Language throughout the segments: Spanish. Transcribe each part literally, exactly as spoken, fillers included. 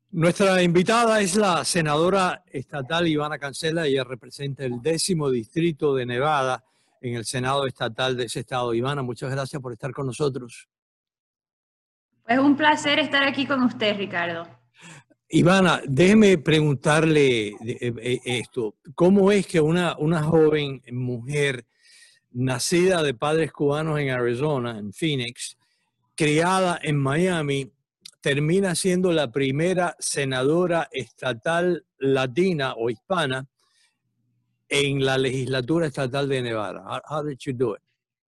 Nuestra invitada es la senadora estatal Ivana Cancela. Ella representa el décimo distrito de Nevada en el Senado estatal de ese estado. Ivana, muchas gracias por estar con nosotros. Es un placer estar aquí con usted, Ricardo. Ivana, déjeme preguntarle esto. ¿Cómo es que una, una joven mujer nacida de padres cubanos en Arizona, en Phoenix, criada en Miami, termina siendo la primera senadora estatal latina o hispana en la legislatura estatal de Nevada? How, how did you do it?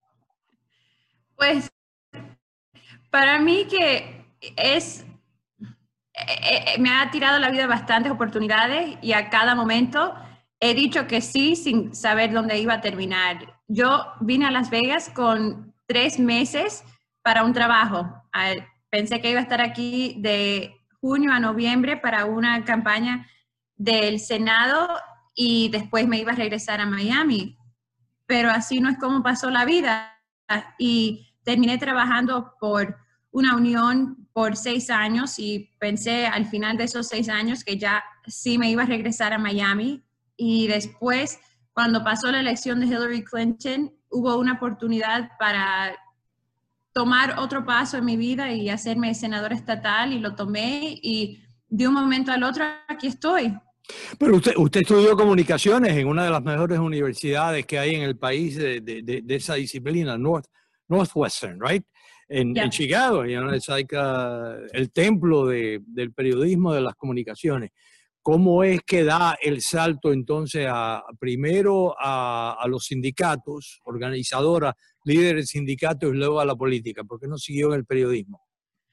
Pues para mí que es, eh, eh, me ha tirado la vida bastantes oportunidades y a cada momento he dicho que sí sin saber dónde iba a terminar. Yo vine a Las Vegas con tres meses para un trabajo. Pensé que iba a estar aquí de junio a noviembre para una campaña del Senado y después me iba a regresar a Miami. Pero así no es como pasó la vida. Y terminé trabajando por una unión por seis años y pensé al final de esos seis años que ya sí me iba a regresar a Miami. Y después, cuando pasó la elección de Hillary Clinton, hubo una oportunidad para tomar otro paso en mi vida y hacerme senadora estatal, y lo tomé y de un momento al otro aquí estoy. Pero usted, usted estudió comunicaciones en una de las mejores universidades que hay en el país de, de, de, de esa disciplina, North, Northwestern, right? En, yeah. en Chicago, you know, it's like, uh, el templo de, del periodismo de las comunicaciones. ¿Cómo es que da el salto entonces a, primero a, a los sindicatos, organizadora, líder del sindicato y luego a la política? ¿Por qué no siguió en el periodismo?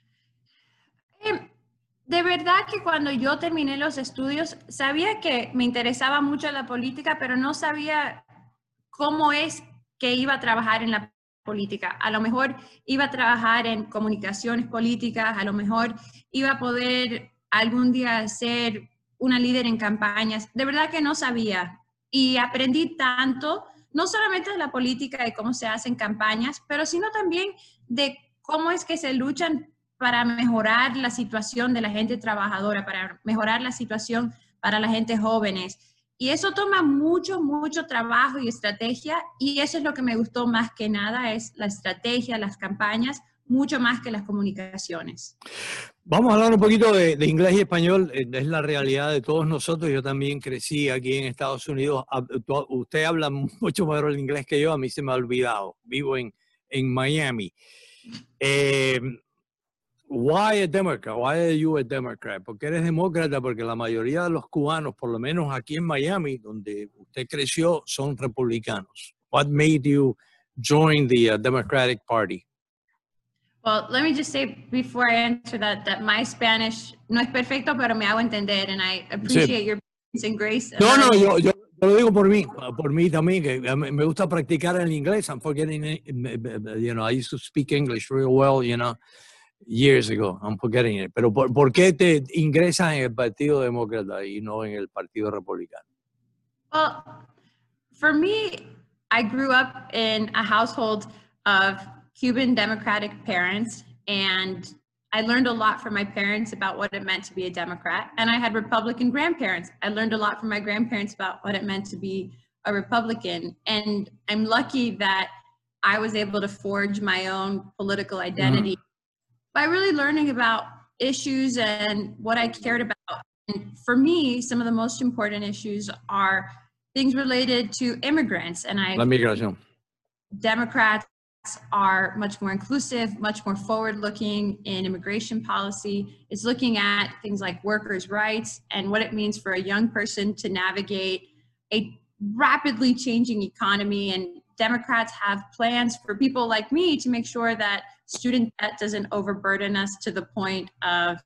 Eh, de verdad que cuando yo terminé los estudios, sabía que me interesaba mucho la política, pero no sabía cómo es que iba a trabajar en la política. A lo mejor iba a trabajar en comunicaciones políticas, a lo mejor iba a poder algún día ser una líder en campañas. De verdad que no sabía. Y aprendí tanto, no solamente de la política y cómo se hacen campañas, pero sino también de cómo es que se luchan para mejorar la situación de la gente trabajadora, para mejorar la situación para la gente jóvenes. Y eso toma mucho, mucho trabajo y estrategia, y eso es lo que me gustó más que nada, es la estrategia, las campañas, mucho más que las comunicaciones. Vamos a hablar un poquito de, de inglés y español. Es la realidad de todos nosotros. Yo también crecí aquí en Estados Unidos. Usted habla mucho mejor el inglés que yo, a mí se me ha olvidado. Vivo en, en Miami. Eh, Why a Democrat? Why are you a Democrat? ¿Por qué eres demócrata? Porque la mayoría de los cubanos, por lo menos aquí en Miami, donde usted creció, son republicanos. What made you join the uh, Democratic Party? Well, let me just say before I answer that, that my Spanish no es perfecto, pero me hago entender, and I appreciate sí. your patience and grace. No, no, yo, yo lo digo por mí, por mí también, que me gusta practicar el inglés. I'm forgetting, you know, I used to speak English real well, you know, years ago. I'm forgetting it. Pero ¿por, ¿por qué te ingresas en el Partido Demócrata y no en el Partido Republicano? Well, for me, I grew up in a household of Cuban Democratic parents, and I learned a lot from my parents about what it meant to be a Democrat. And I had Republican grandparents. I learned a lot from my grandparents about what it meant to be a Republican. And I'm lucky that I was able to forge my own political identity mm-hmm. by really learning about issues and what I cared about. And for me, some of the most important issues are things related to immigrants. And I, La migración. Democrats are much more inclusive, much more forward-looking in immigration policy. It's looking at things like workers' rights and what it means for a young person to navigate a rapidly changing economy. And Democrats have plans for people like me to make sure that student debt doesn't overburden us to the point of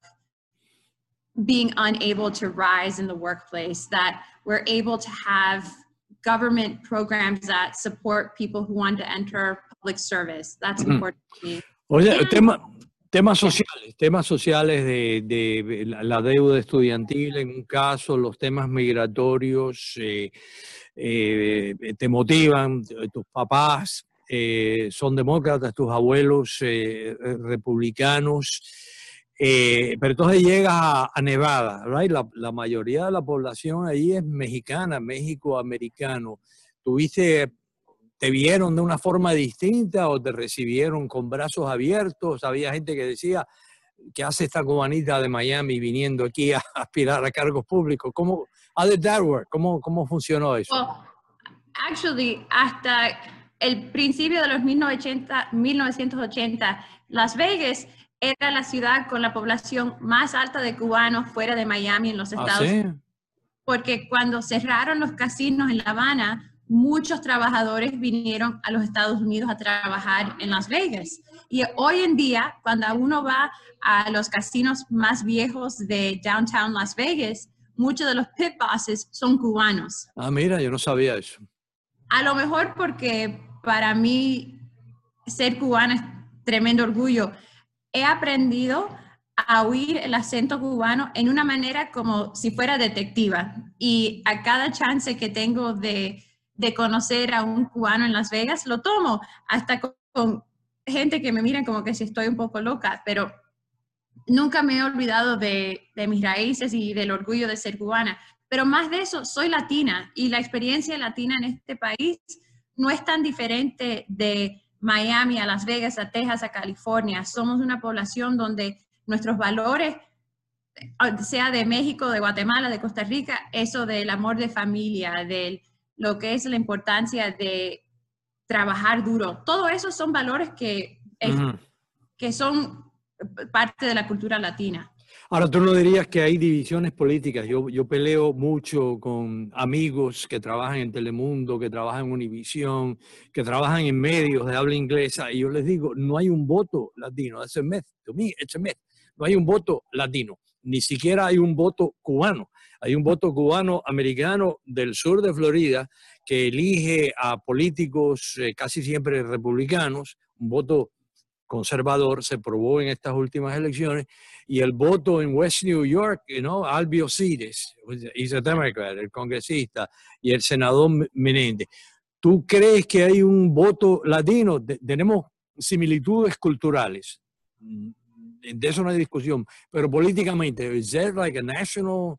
being unable to rise in the workplace, that we're able to have government programs that support people who want to enter public service. That's important to me. Oye, and, tema, temas sociales, temas sociales de, de la deuda estudiantil en un caso, los temas migratorios, eh, eh, te motivan, tus papás eh, son demócratas, tus abuelos eh, republicanos. Eh, pero entonces llegas a, a Nevada, right? La, la mayoría de la población ahí es mexicana, México-americano. ¿Tuviste, te vieron de una forma distinta o te recibieron con brazos abiertos? Había gente que decía, ¿qué hace esta cubanita de Miami viniendo aquí a aspirar a cargos públicos? ¿Cómo, how did that work? ¿Cómo, cómo funcionó eso? Well, actually, hasta el principio de los mil novecientos ochenta, Las Vegas era la ciudad con la población más alta de cubanos fuera de Miami en los Estados Unidos. ¿Ah, sí? Porque cuando cerraron los casinos en La Habana, muchos trabajadores vinieron a los Estados Unidos a trabajar en Las Vegas. Y hoy en día, cuando uno va a los casinos más viejos de Downtown Las Vegas, muchos de los pit bosses son cubanos. Ah, mira, yo no sabía eso. A lo mejor porque para mí ser cubana es tremendo orgullo. He aprendido a oír el acento cubano en una manera como si fuera detectiva. Y a cada chance que tengo de, de conocer a un cubano en Las Vegas, lo tomo, hasta con, con gente que me miran como que si estoy un poco loca, pero nunca me he olvidado de, de mis raíces y del orgullo de ser cubana. Pero más de eso, soy latina y la experiencia latina en este país no es tan diferente de Miami a Las Vegas, a Texas, a California. Somos una población donde nuestros valores, sea de México, de Guatemala, de Costa Rica, eso del amor de familia, de lo que es la importancia de trabajar duro, todo eso son valores que, uh-huh. que son parte de la cultura latina. Ahora, tú no dirías que hay divisiones políticas. Yo, yo peleo mucho con amigos que trabajan en Telemundo, que trabajan en Univisión, que trabajan en medios de habla inglesa, y yo les digo, no hay un voto latino. That's a myth. To me, it's a myth. No hay un voto latino. Ni siquiera hay un voto cubano. Hay un voto cubano-americano del sur de Florida que elige a políticos eh, casi siempre republicanos, un voto conservador, se probó en estas últimas elecciones, y el voto en West New York, you know, Albio Cides, he's a Democrat, el congresista, y el senador Menéndez. ¿Tú crees que hay un voto latino? De, tenemos similitudes culturales, de eso no hay discusión, pero políticamente, ¿is there like a national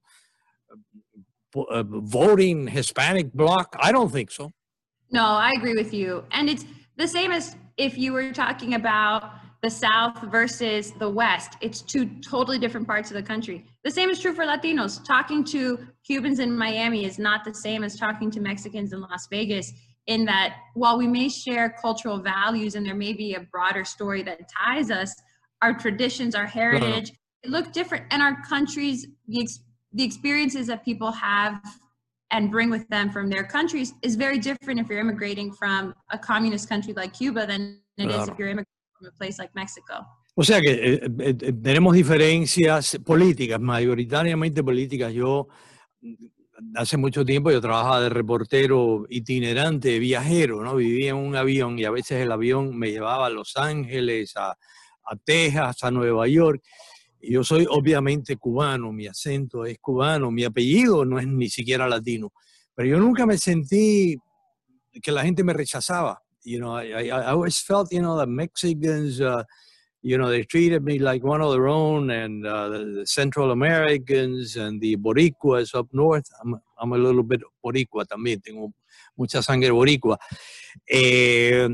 uh, voting Hispanic bloc? I don't think so. No, I agree with you. And it's the same as if you were talking about the South versus the West. It's two totally different parts of the country. The same is true for Latinos. Talking to Cubans in Miami is not the same as talking to Mexicans in Las Vegas, in that while we may share cultural values and there may be a broader story that ties us, our traditions, our heritage, uh-huh. look different. And our countries, the, ex the experiences that people have and bring with them from their countries is very different if you're immigrating from a communist country like Cuba than it claro. is if you're immigrating from a place like Mexico. O sea que eh, eh, tenemos diferencias políticas, mayoritariamente políticas. Yo hace mucho tiempo yo trabajaba de reportero itinerante, viajero, ¿no? Vivía en un avión y a veces el avión me llevaba a Los Ángeles, a, a Texas, a Nueva York. Y yo soy obviamente cubano, mi acento es cubano, mi apellido no es ni siquiera latino, pero yo nunca me sentí que la gente me rechazaba. You know, I, I, I always felt, you know, the Mexicans, uh, you know, they treated me like one of their own, and uh, the, the Central Americans and the Boricuas up north. I'm, I'm a little bit Boricua también, tengo mucha sangre boricua. Eh,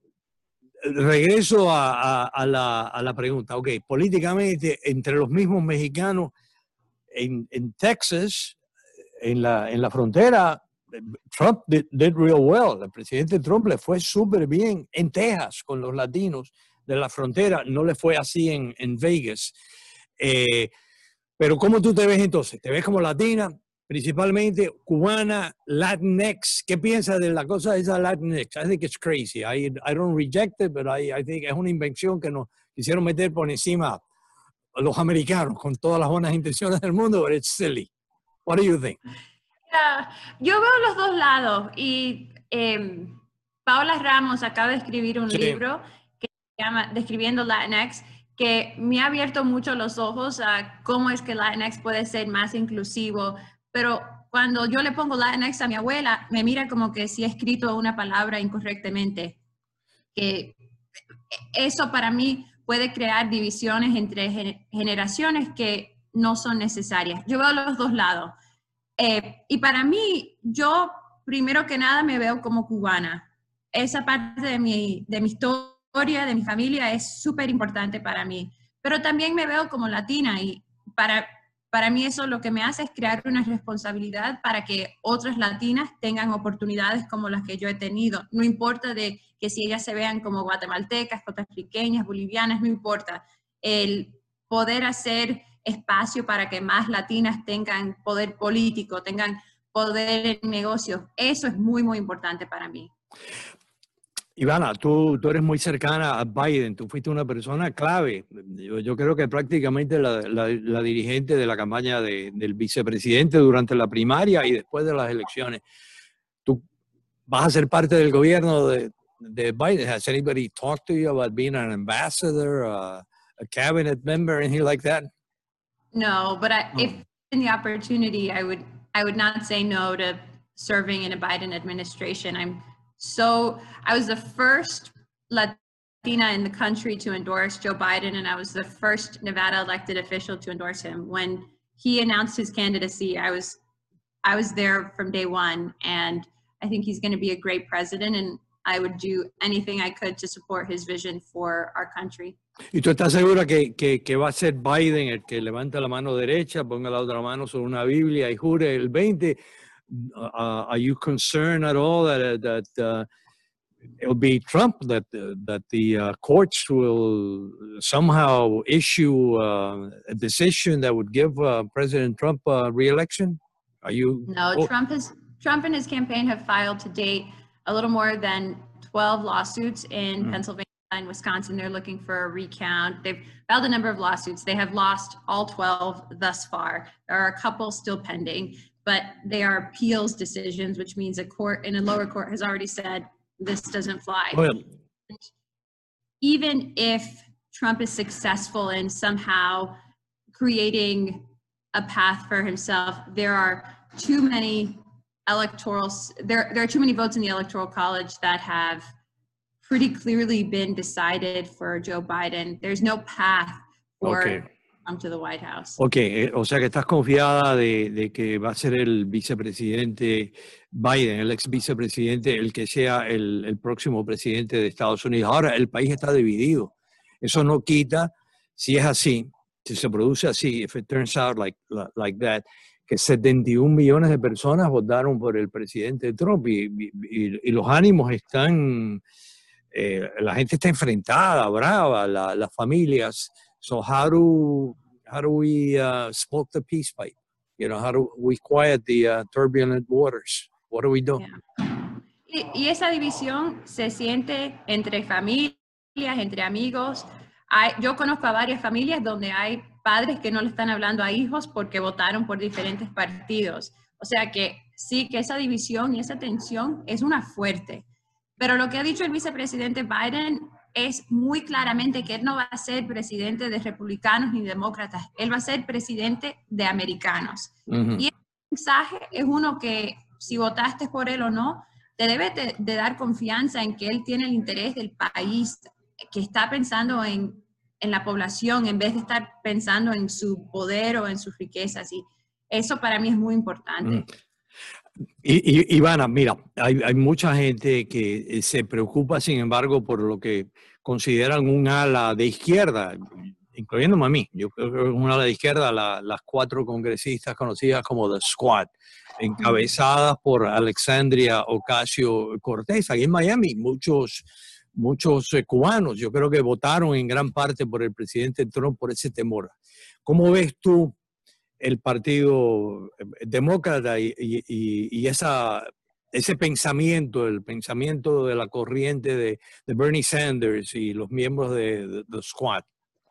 Regreso a, a, a, la, a la pregunta. Ok, políticamente, entre los mismos mexicanos en, en Texas, en la, en la frontera, Trump did, did real well. El presidente Trump le fue súper bien en Texas con los latinos de la frontera. No le fue así en, en Vegas. Eh, pero ¿cómo tú te ves entonces? ¿Te ves como latina? Principalmente cubana, Latinx. ¿Qué piensas de la cosa de esa Latinx? I think it's crazy. I, I don't reject it, but I, I think es una invención que nos quisieron meter por encima los americanos con todas las buenas intenciones del mundo, but it's silly. What do you think? Yeah, yo veo los dos lados y eh, Paola Ramos acaba de escribir un sí. libro que se llama Describiendo Latinx, que me ha abierto mucho los ojos a cómo es que Latinx puede ser más inclusivo. Pero cuando yo le pongo Latinx a mi abuela, me mira como que si he escrito una palabra incorrectamente. Que eso para mí puede crear divisiones entre gen- generaciones que no son necesarias. Yo veo los dos lados. Eh, y para mí, yo primero que nada me veo como cubana. Esa parte de mi, de mi historia, de mi familia, es súper importante para mí. Pero también me veo como latina y para, para mí eso lo que me hace es crear una responsabilidad para que otras latinas tengan oportunidades como las que yo he tenido. No importa de que si ellas se vean como guatemaltecas, costarriceñas, bolivianas, no importa. El poder hacer espacio para que más latinas tengan poder político, tengan poder en negocios, eso es muy, muy importante para mí. Ivana, tú, tú eres muy cercana a Biden, tú fuiste una persona clave. Yo, yo creo que prácticamente la, la, la dirigente de la campaña de, del vicepresidente durante la primaria y después de las elecciones. ¿Tú vas a ser parte del gobierno de, de Biden? Has anybody talked to you about being an ambassador, uh, a cabinet member, anything like that? No, but I, No. if given the opportunity, I would I would not say no to serving in a Biden administration. I'm so I was the first Latina in the country to endorse Joe Biden, and I was the first Nevada elected official to endorse him. When he announced his candidacy, I was I was there from day one, and I think he's going to be a great president, and I would do anything I could to support his vision for our country. ¿Y tú estás segura que, que, que va a ser Biden el que levanta la mano derecha, ponga la otra mano sobre una Biblia y jure el veinte? Uh, are you concerned at all that, that uh, it'll be Trump, that, uh, that the uh, courts will somehow issue uh, a decision that would give uh, President Trump uh, re-election? Are you? No, oh. Trump has Trump and his campaign have filed to date a little more than twelve lawsuits in mm. Pennsylvania and Wisconsin. They're looking for a recount. They've filed a number of lawsuits. They have lost all twelve thus far. There are a couple still pending, but they are appeals decisions, which means a court in a lower court has already said this doesn't fly. Well, even if Trump is successful in somehow creating a path for himself, there are too many electoral, there, there are too many votes in the Electoral College that have pretty clearly been decided for Joe Biden. There's no path for okay. Trump to the White House. Ok, o sea que estás confiada de, de que va a ser el vicepresidente Biden, el ex vicepresidente, el que sea el, el próximo presidente de Estados Unidos. Ahora, el país está dividido. Eso no quita, si es así, si se produce así, if it turns out like, like that, que setenta y un millones de personas votaron por el presidente Trump y, y, y los ánimos están, eh, la gente está enfrentada, brava, la, las familias. So how do, how do we uh, smoke the peace pipe? You know, how do we quiet the uh, turbulent waters? What do we do? Yeah. Y, y esa división se siente entre familias, entre amigos. Hay, yo conozco a varias familias donde hay padres que no le están hablando a hijos porque votaron por diferentes partidos. O sea que sí, que esa división y esa tensión es una fuerte. Pero lo que ha dicho el vicepresidente Biden es muy claramente que él no va a ser presidente de republicanos ni demócratas. Él va a ser presidente de americanos. Uh-huh. Y el mensaje es uno que, si votaste por él o no, te debe de, de dar confianza en que él tiene el interés del país, que está pensando en, en la población en vez de estar pensando en su poder o en sus riquezas. Y eso para mí es muy importante. Uh-huh. Y, y, Ivana, mira, hay, hay mucha gente que se preocupa, sin embargo, por lo que consideran un ala de izquierda, incluyéndome a mí. Yo creo que es un ala de izquierda, la, las cuatro congresistas conocidas como The Squad, encabezadas por Alexandria Ocasio-Cortez. Aquí en Miami, muchos, muchos eh, cubanos, yo creo que votaron en gran parte por el presidente Trump por ese temor. ¿Cómo ves tú el partido demócrata y, y, y esa, ese pensamiento, el pensamiento de la corriente de, de Bernie Sanders y los miembros de The Squad?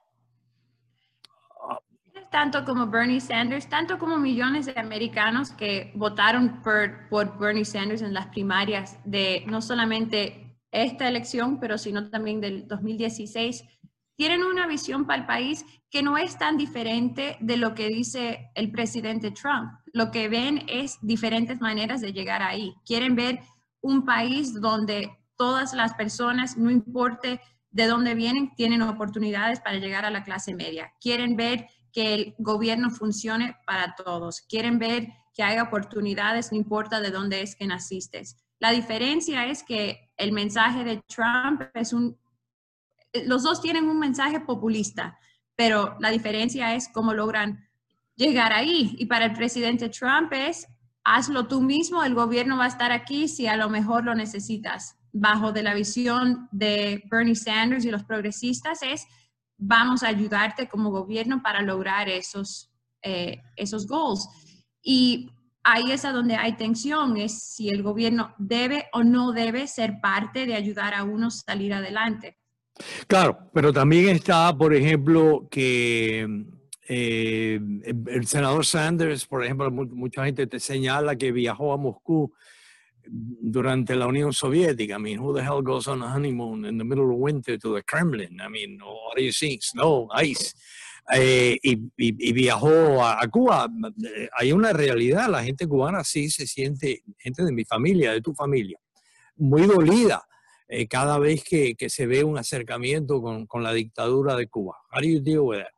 Tanto como Bernie Sanders, tanto como millones de americanos que votaron por, por Bernie Sanders en las primarias de no solamente esta elección, pero sino también del dos mil dieciséis, tienen una visión para el país que no es tan diferente de lo que dice el presidente Trump. Lo que ven es diferentes maneras de llegar ahí. Quieren ver un país donde todas las personas, no importe de dónde vienen, tienen oportunidades para llegar a la clase media. Quieren ver que el gobierno funcione para todos. Quieren ver que haya oportunidades, no importa de dónde es que naciste. La diferencia es que el mensaje de Trump es un... Los dos tienen un mensaje populista, pero la diferencia es cómo logran llegar ahí. Y para el presidente Trump es, hazlo tú mismo, el gobierno va a estar aquí si a lo mejor lo necesitas. Bajo de la visión de Bernie Sanders y los progresistas es, vamos a ayudarte como gobierno para lograr esos, eh, esos goals. Y ahí es a donde hay tensión, es si el gobierno debe o no debe ser parte de ayudar a uno a salir adelante. Claro, pero también está, por ejemplo, que eh, el senador Sanders, por ejemplo, mucha gente te señala que viajó a Moscú durante la Unión Soviética. I mean, who the hell goes on a honeymoon in the middle of winter to the Kremlin? I mean, what are you seeing? Snow, ice. Eh, y, y, y viajó a, a Cuba. Hay una realidad, la gente cubana sí se siente, gente de mi familia, de tu familia, muy dolida eh, cada vez que, que se ve un acercamiento con, con la dictadura de Cuba. How do you deal with that?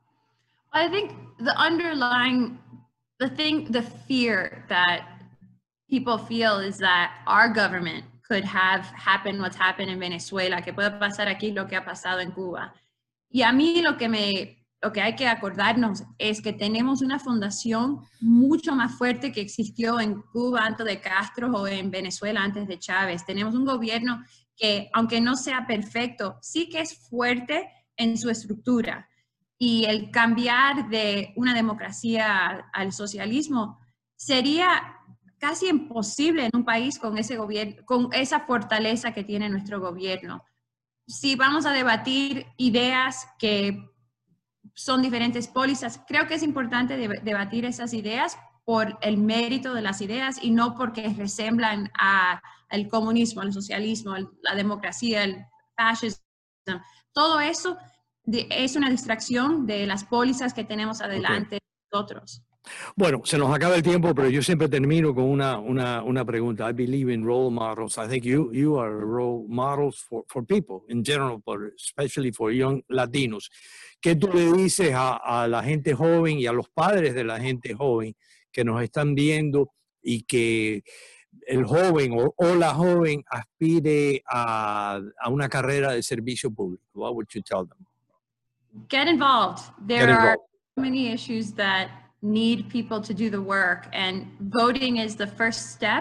I think the underlying, the thing, the fear that people feel is that our government could have happened what's happened in Venezuela, que puede pasar aquí lo que ha pasado en Cuba. Y a mí lo que me lo que hay que acordarnos es que tenemos una fundación mucho más fuerte que existió en Cuba antes de Castro o en Venezuela antes de Chávez. Tenemos un gobierno que, aunque no sea perfecto, sí que es fuerte en su estructura. Y el cambiar de una democracia al socialismo sería casi imposible en un país con ese gobierno, con esa fortaleza que tiene nuestro gobierno. Si vamos a debatir ideas que son diferentes pólizas, creo que es importante de, debatir esas ideas por el mérito de las ideas y no porque resemblan a, al comunismo, al socialismo, al, la democracia, el fascismo. Todo eso de, es una distracción de las pólizas que tenemos adelante okay. nosotros. Bueno, se nos acaba el tiempo, pero yo siempre termino con una, una, una pregunta. I believe in role models. I think you, you are role models for, for people in general, but especially for young Latinos. ¿Qué tú le dices a, a la gente joven y a los padres de la gente joven que nos están viendo y que el joven o, o la joven aspire a, a una carrera de servicio público? What would you tell them? Get involved. There Get involved. are many issues that need people to do the work, and voting is the first step.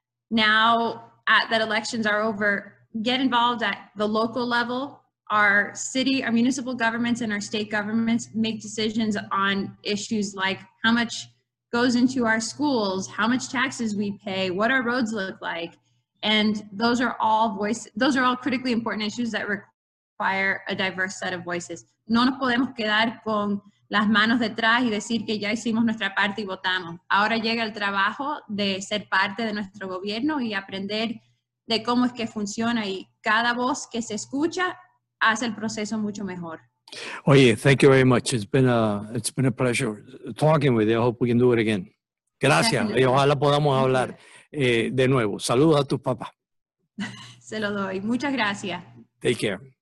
Now at, that elections are over, get involved at the local level. Our city, our municipal governments and our state governments make decisions on issues like how much goes into our schools, how much taxes we pay, what our roads look like. And those are all voice, those are all critically important issues that require a diverse set of voices. No nos podemos quedar con las manos detrás y decir que ya hicimos nuestra parte y votamos. Ahora llega el trabajo de ser parte de nuestro gobierno y aprender de cómo es que funciona, y cada voz que se escucha hace el proceso mucho mejor. Oye, thank you very much. It's been a, it's been a pleasure talking with you. I hope we can do it again. Gracias. Y ojalá podamos hablar eh, de nuevo. Saludos a tus papás. Se lo doy. Muchas gracias. Take care.